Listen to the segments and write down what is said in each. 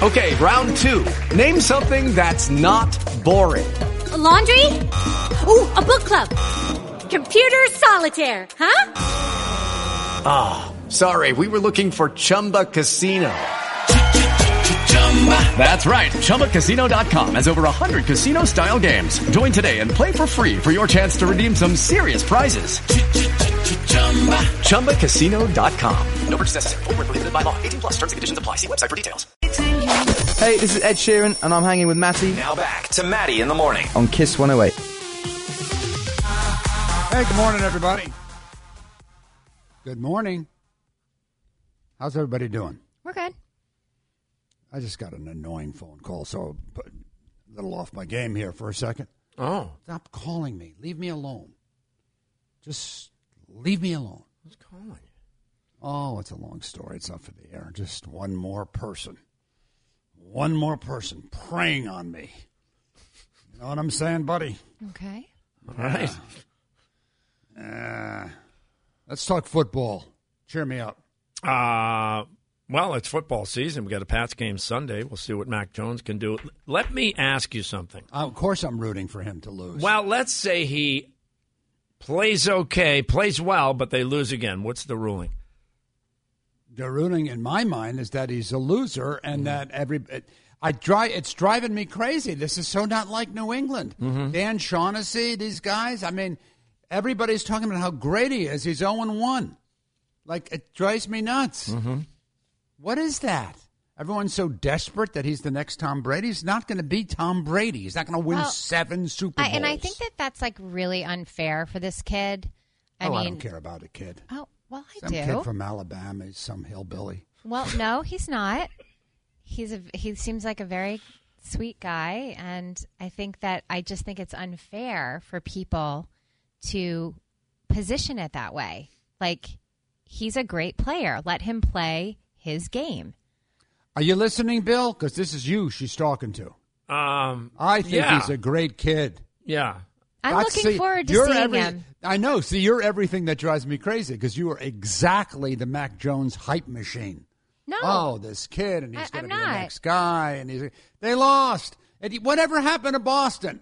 Okay, round 2. Name something that's not boring. A laundry? Ooh, a book club. Computer solitaire, huh? Ah, sorry, we were looking for Chumba Casino. That's right, ChumbaCasino.com has over 100 casino-style games. Join today and play for free for your chance to redeem some serious prizes. ChumbaCasino.com. No purchase necessary. Void where prohibited by law. 18+ terms and conditions apply. See website for details. Hey, this is Ed Sheeran, and I'm hanging with Matty. Now back to Matty in the morning on Kiss 108. Hey, good morning, everybody. Good morning. How's everybody doing? We're good. I just got an annoying phone call, so I'll put a little off my game here for a second. Oh. Stop calling me. Leave me alone. Just leave me alone. Who's calling you? Oh, it's a long story. It's not for the air. Just one more person. One more person preying on me. You know what I'm saying, buddy? Okay. All right. Let's talk football. Cheer me up. Well, it's football season. We got a Pats game Sunday. We'll see what Mac Jones can do. Let me ask you something. Of course I'm rooting for him to lose. Well, let's say he plays okay, plays well, but they lose again. What's the ruling? The ruling in my mind is that he's a loser and that it's driving me crazy. This is so not like New England. Dan Shaughnessy, these guys, I mean, everybody's talking about how great he is. He's 0-1. Like, it drives me nuts. What is that? Everyone's so desperate that he's the next Tom Brady. He's not going to be Tom Brady. He's not going to win 7 Super Bowls. And I think that's like really unfair for this kid. I don't care about a kid. Oh, well, I do. do. Some kid from Alabama is some hillbilly. Well, no, he's not. He seems like a very sweet guy, and I just think it's unfair for people to position it that way. Like, he's a great player. Let him play his game. Are you listening, Bill? Because this is you she's talking to. I think he's a great kid. Yeah. I'm looking forward to seeing him. I know. See, you're everything that drives me crazy because you are exactly the Mac Jones hype machine. No. Oh, this kid, and he's going to be the not. next guy. And they lost. And whatever happened to Boston?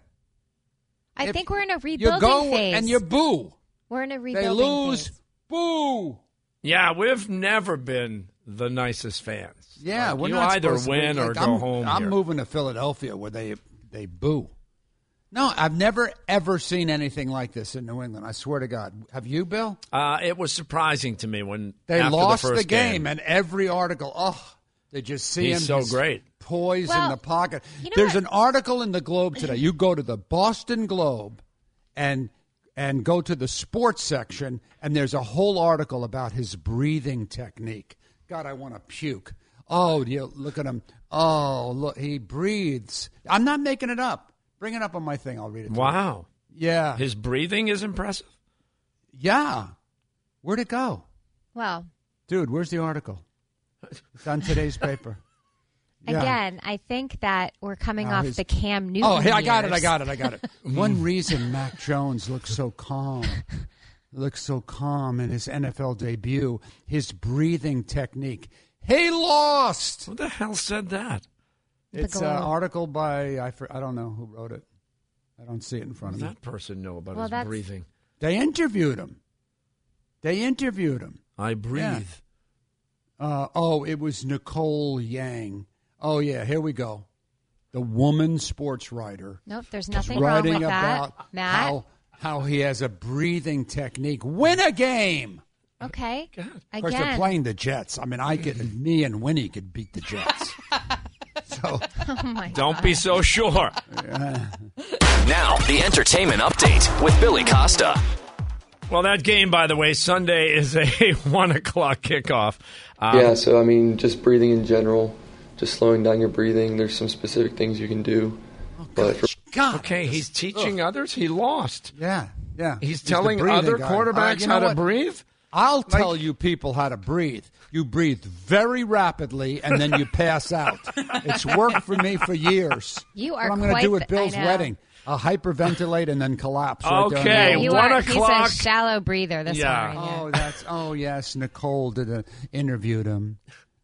I think we're in a rebuilding phase. And you boo. We're in a rebuilding phase. They lose. Phase. Boo. Yeah, we've never been the nicest fans. Yeah, like, we're you not either supposed win to be, or go home. I'm here. moving to Philadelphia where they boo. No, I've never, ever seen anything like this in New England. I swear to God. Have you, Bill? It was surprising to me when they after lost the first game, and every article, they just see He's him. so great. Poise in the pocket. There's an article in the Globe today. You go to the Boston Globe and go to the sports section, and there's a whole article about his breathing technique. God, I want to puke. Oh, you look at him. Oh, look, he breathes. I'm not making it up. Bring it up on my thing. I'll read it to you. Wow. Yeah. His breathing is impressive. Yeah. Where'd it go? Well. Dude, where's the article? It's on today's paper. Yeah. Again, I think that we're coming off the Cam Newton Oh, hey, I got years. it. One reason Mac Jones looks so calm in his NFL debut, his breathing technique. He lost. Who the hell said that? It's an article by, I don't know who wrote it. I don't see it in front of me. That person know about his breathing. They interviewed him. I breathe. Yeah. It was Nicole Yang. Oh, yeah, here we go. The woman sports writer. Nope, there's nothing wrong with that. Matt? How he has a breathing technique. Win a game. Okay. God. Of course, they're playing the Jets. I mean, me and Winnie could beat the Jets. So, don't be so sure. Now, the entertainment update with Billy Costa. Well, that game, by the way, Sunday is a 1 o'clock kickoff. So, I mean, just breathing in general, just slowing down your breathing. There's some specific things you can do. Okay, he's teaching others. He lost. Yeah. He's telling other quarterbacks how to breathe? I'll tell you people how to breathe. You breathe very rapidly, and then you pass out. It's worked for me for years. You are what I'm going to do at Bill's wedding. I'll hyperventilate and then collapse. Okay, right 1 o'clock. He's a shallow breather this morning. Oh, yes. Nicole interviewed him.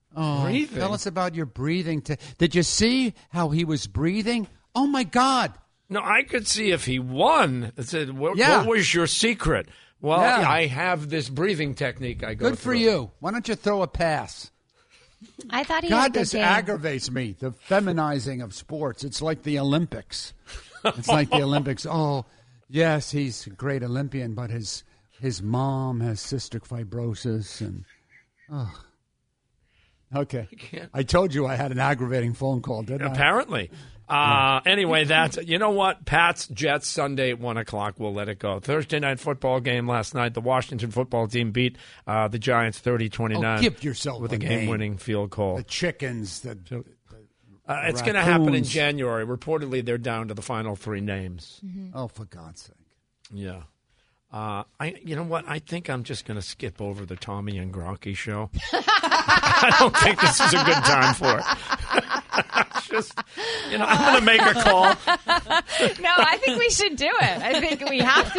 Oh, Breathing? tell us about your breathing. Did you see how he was breathing? Oh, my God. No, I could see if he won. I said, what Yeah. was your secret? Well, Yeah. I have this breathing technique I go Good for through. you. Why don't you throw a pass? I thought he had a God, good this game. aggravates me. The feminizing of sports. It's like the Olympics. It's like the Olympics. Oh, yes, he's a great Olympian, but his mom has cystic fibrosis and. Oh. Okay. I told you I had an aggravating phone call, didn't I? Apparently. Anyway, you know what? Pats, Jets, Sunday at 1 o'clock. We'll let it go. Thursday night football game last night. The Washington football team beat the Giants 30-29. Oh, give yourself with a a game-winning field goal. The chickens. It's going to happen in raccoons. January. Reportedly, they're down to the final 3 names. Oh, for God's sake. Yeah. You know what? I think I'm just going to skip over the Tommy and Gronke show. I don't think this is a good time for it. Just, I'm going to make a call. No, I think we should do it. I think we have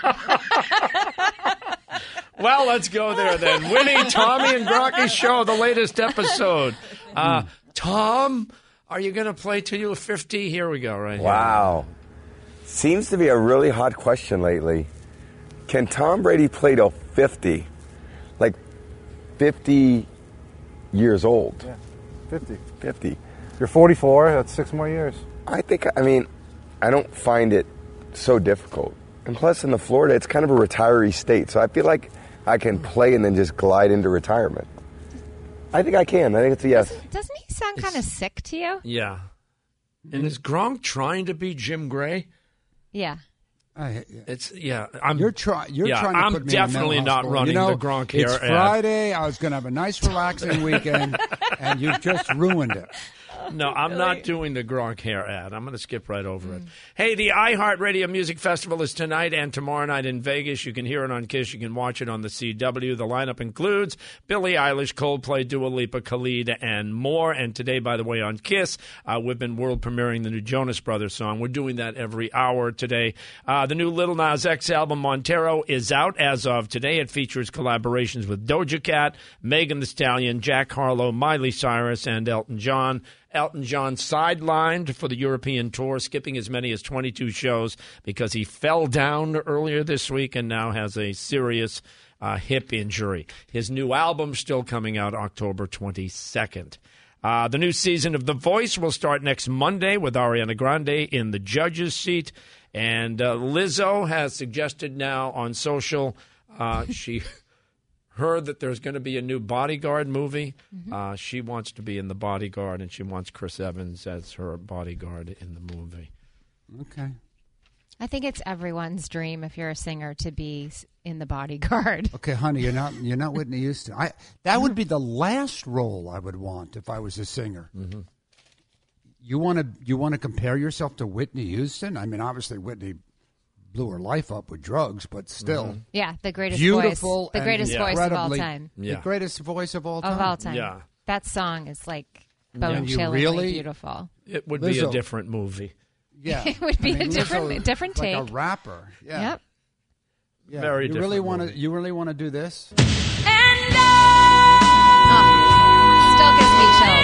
to do it. Well, let's go there then. Winnie, Tommy and Gronke show, the latest episode. Tom, are you going to play till you're 50? Here we go, right here. Wow. Seems to be a really hot question lately. Can Tom Brady play till 50? Like 50 years old? Yeah, 50. 50. You're 44, that's 6 more years. I don't find it so difficult. And plus, in the Florida, it's kind of a retiree state, so I feel like I can play and then just glide into retirement. I think I can. I think it's a yes. Doesn't he sound kind of sick to you? Yeah. And is Gronk trying to be Jim Gray? Yeah. You're trying to I'm put me in definitely mental not hospital. running the Gronk hair It's ad. Friday. I was going to have a nice, relaxing weekend, and you've just ruined it. No, I'm not doing the Gronk hair ad. I'm going to skip right over it. Hey, the iHeartRadio Music Festival is tonight and tomorrow night in Vegas. You can hear it on KISS. You can watch it on the CW. The lineup includes Billie Eilish, Coldplay, Dua Lipa, Khalid, and more. And today, by the way, on KISS, we've been world premiering the new Jonas Brothers song. We're doing that every hour today. The new Lil Nas X album, Montero, is out as of today. It features collaborations with Doja Cat, Megan Thee Stallion, Jack Harlow, Miley Cyrus, and Elton John. Elton John sidelined for the European tour, skipping as many as 22 shows because he fell down earlier this week and now has a serious hip injury. His new album still coming out October 22nd. The new season of The Voice will start next Monday with Ariana Grande in the judge's seat. And Lizzo has suggested now on social, she heard that there's going to be a new Bodyguard movie. She wants to be in The Bodyguard, and she wants Chris Evans as her bodyguard in the movie. Okay. I think it's everyone's dream if you're a singer to be in The Bodyguard. Okay, honey, you're not Whitney Houston. That would be the last role I would want if I was a singer. Mm-hmm. You want to compare yourself to Whitney Houston? I mean, obviously Whitney blew her life up with drugs, but still. Yeah, the greatest beautiful voice. The greatest voice of all incredibly- time. The greatest voice of all time. Of all time. Yeah. That song is like And you bone-chillingly really- beautiful. It would be a Lizzo. different movie. Yeah. It would be a different Lizzo, take. Like a rapper. Yeah. Yep. Yeah. Very you really different want to? movie. You really want to do this? Still gives me chills.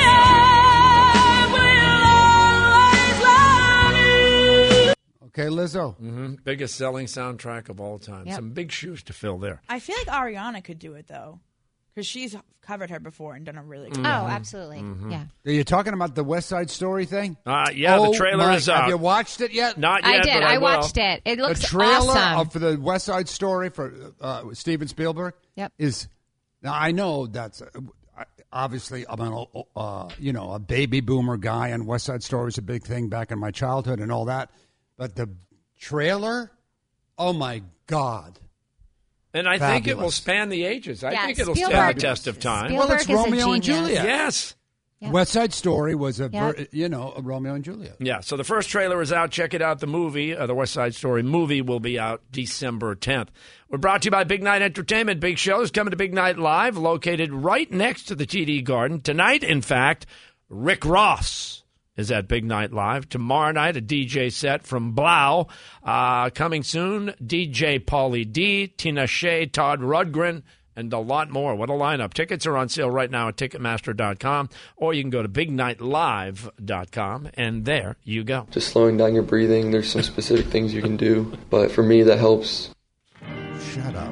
Okay, Lizzo. Biggest selling soundtrack of all time. Yep. Some big shoes to fill there. I feel like Ariana could do it, though, because she's covered her before and done a really good Oh, job. absolutely. Yeah. Are you talking about the West Side Story thing? Yeah, the trailer is out. Have you watched it yet? Not I yet, did. but I will. watched it. It looks the trailer awesome. for the West Side Story for Steven Spielberg. Yep. Is now I know that's obviously I'm a baby boomer guy, and West Side Story was a big thing back in my childhood and all that. But the trailer, oh my God! And I think it will Fabulous. span the ages. I Yeah, think it'll stand Spielberg- the test of time. Spielberg Well, it's is a Romeo and genius. Juliet. Yes. Yep. West Side Story was a Yep. a Romeo and Juliet. Yeah, so the first trailer is out. Check it out. The movie, the West Side Story movie, will be out December 10th. We're brought to you by Big Night Entertainment. Big shows coming to Big Night Live, located right next to the TD Garden. Tonight, in fact, Rick Ross is at Big Night Live. Tomorrow night, a DJ set from Blau. Coming soon, DJ Pauly D, Tina Shea, Todd Rundgren, and a lot more. What a lineup. Tickets are on sale right now at Ticketmaster.com, or you can go to BigNightLive.com, and there you go. Just slowing down your breathing. There's some specific things you can do, but for me, that helps. Shut up.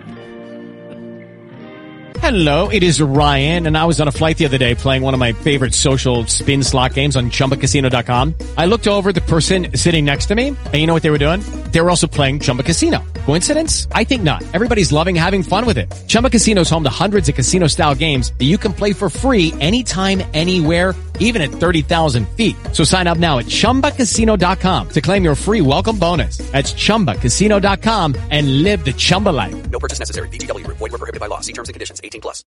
Hello, it is Ryan, and I was on a flight the other day playing one of my favorite social spin slot games on ChumbaCasino.com. I looked over at the person sitting next to me, and you know what they were doing? They were also playing Chumba Casino. Coincidence? I think not. Everybody's loving having fun with it. Chumba Casino is home to hundreds of casino-style games that you can play for free anytime, anywhere, even at 30,000 feet. So sign up now at ChumbaCasino.com to claim your free welcome bonus. That's ChumbaCasino.com and live the Chumba life. No purchase necessary. VGW. Void where prohibited by law. See terms and conditions. 18+.